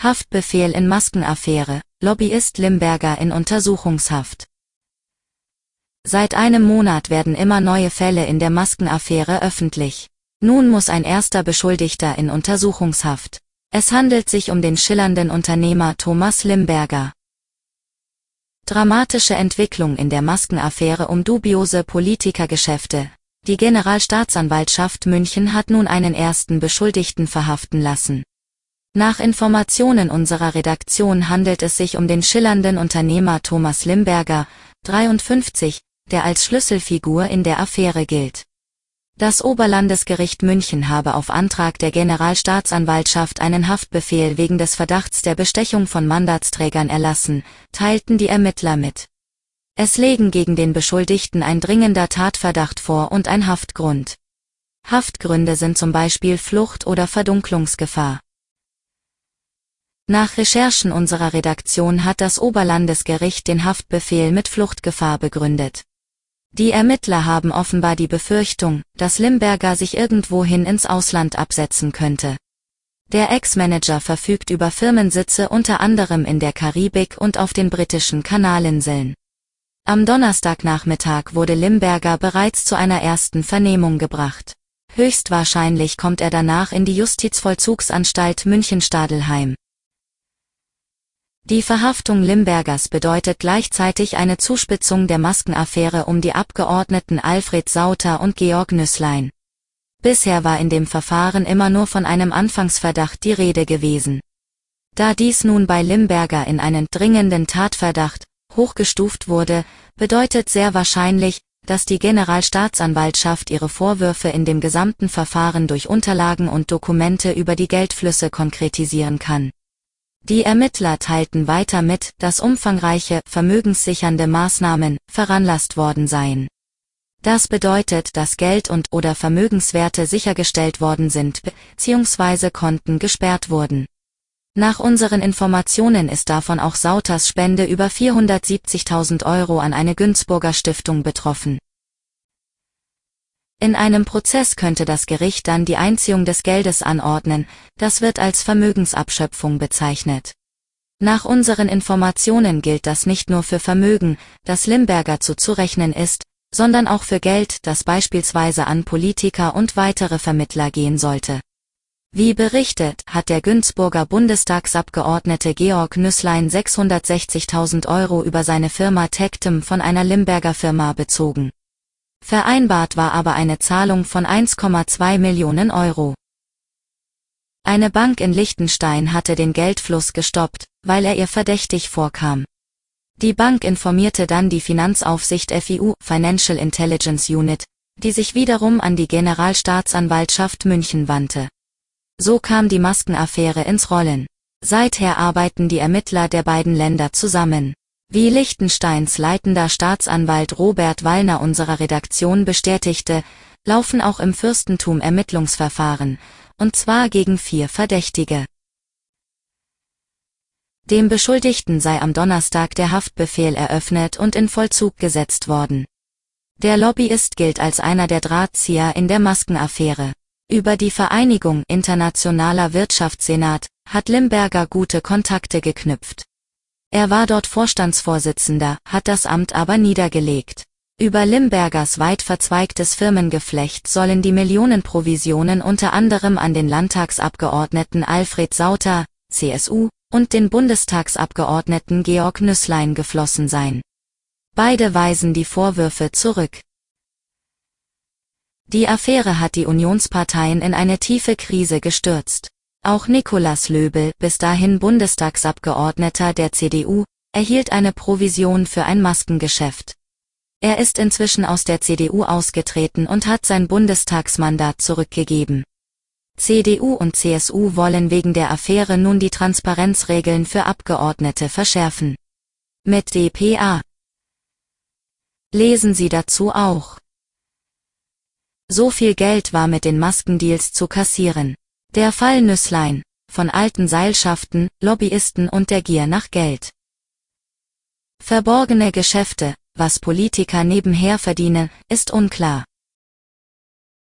Haftbefehl in Maskenaffäre, Lobbyist Limberger in Untersuchungshaft. Seit einem Monat werden immer neue Fälle in der Maskenaffäre öffentlich. Nun muss ein erster Beschuldigter in Untersuchungshaft. Es handelt sich um den schillernden Unternehmer Thomas Limberger. Dramatische Entwicklung in der Maskenaffäre um dubiose Politikergeschäfte. Die Generalstaatsanwaltschaft München hat nun einen ersten Beschuldigten verhaften lassen. Nach Informationen unserer Redaktion handelt es sich um den schillernden Unternehmer Thomas Limberger, 53, der als Schlüsselfigur in der Affäre gilt. Das Oberlandesgericht München habe auf Antrag der Generalstaatsanwaltschaft einen Haftbefehl wegen des Verdachts der Bestechung von Mandatsträgern erlassen, teilten die Ermittler mit. Es lägen gegen den Beschuldigten ein dringender Tatverdacht vor und ein Haftgrund. Haftgründe sind zum Beispiel Flucht oder Verdunklungsgefahr. Nach Recherchen unserer Redaktion hat das Oberlandesgericht den Haftbefehl mit Fluchtgefahr begründet. Die Ermittler haben offenbar die Befürchtung, dass Limberger sich irgendwohin ins Ausland absetzen könnte. Der Ex-Manager verfügt über Firmensitze unter anderem in der Karibik und auf den britischen Kanalinseln. Am Donnerstagnachmittag wurde Limberger bereits zu einer ersten Vernehmung gebracht. Höchstwahrscheinlich kommt er danach in die Justizvollzugsanstalt München-Stadelheim. Die Verhaftung Limbergers bedeutet gleichzeitig eine Zuspitzung der Maskenaffäre um die Abgeordneten Alfred Sauter und Georg Nüßlein. Bisher war in dem Verfahren immer nur von einem Anfangsverdacht die Rede gewesen. Da dies nun bei Limberger in einen dringenden Tatverdacht hochgestuft wurde, bedeutet sehr wahrscheinlich, dass die Generalstaatsanwaltschaft ihre Vorwürfe in dem gesamten Verfahren durch Unterlagen und Dokumente über die Geldflüsse konkretisieren kann. Die Ermittler teilten weiter mit, dass umfangreiche, vermögenssichernde Maßnahmen veranlasst worden seien. Das bedeutet, dass Geld und/oder Vermögenswerte sichergestellt worden sind bzw. Konten gesperrt wurden. Nach unseren Informationen ist davon auch Sauters Spende über 470.000 € an eine Günzburger Stiftung betroffen. In einem Prozess könnte das Gericht dann die Einziehung des Geldes anordnen, das wird als Vermögensabschöpfung bezeichnet. Nach unseren Informationen gilt das nicht nur für Vermögen, das Limberger zuzurechnen ist, sondern auch für Geld, das beispielsweise an Politiker und weitere Vermittler gehen sollte. Wie berichtet, hat der Günzburger Bundestagsabgeordnete Georg Nüßlein 660.000 € über seine Firma Tectum von einer Limberger Firma bezogen. Vereinbart war aber eine Zahlung von 1,2 Millionen €. Eine Bank in Liechtenstein hatte den Geldfluss gestoppt, weil er ihr verdächtig vorkam. Die Bank informierte dann die Finanzaufsicht FIU, Financial Intelligence Unit, die sich wiederum an die Generalstaatsanwaltschaft München wandte. So kam die Maskenaffäre ins Rollen. Seither arbeiten die Ermittler der beiden Länder zusammen. Wie Liechtensteins leitender Staatsanwalt Robert Wallner unserer Redaktion bestätigte, laufen auch im Fürstentum Ermittlungsverfahren, und zwar gegen 4 Verdächtige. Dem Beschuldigten sei am Donnerstag der Haftbefehl eröffnet und in Vollzug gesetzt worden. Der Lobbyist gilt als einer der Drahtzieher in der Maskenaffäre. Über die Vereinigung Internationaler Wirtschaftssenat hat Limberger gute Kontakte geknüpft. Er war dort Vorstandsvorsitzender, hat das Amt aber niedergelegt. Über Limbergers weit verzweigtes Firmengeflecht sollen die Millionenprovisionen unter anderem an den Landtagsabgeordneten Alfred Sauter, CSU, und den Bundestagsabgeordneten Georg Nüßlein geflossen sein. Beide weisen die Vorwürfe zurück. Die Affäre hat die Unionsparteien in eine tiefe Krise gestürzt. Auch Nikolaus Löbel, bis dahin Bundestagsabgeordneter der CDU, erhielt eine Provision für ein Maskengeschäft. Er ist inzwischen aus der CDU ausgetreten und hat sein Bundestagsmandat zurückgegeben. CDU und CSU wollen wegen der Affäre nun die Transparenzregeln für Abgeordnete verschärfen. Mit dpa. Lesen Sie dazu auch. So viel Geld war mit den Maskendeals zu kassieren. Der Fall Nüßlein, von alten Seilschaften, Lobbyisten und der Gier nach Geld. Verborgene Geschäfte, was Politiker nebenher verdienen, ist unklar.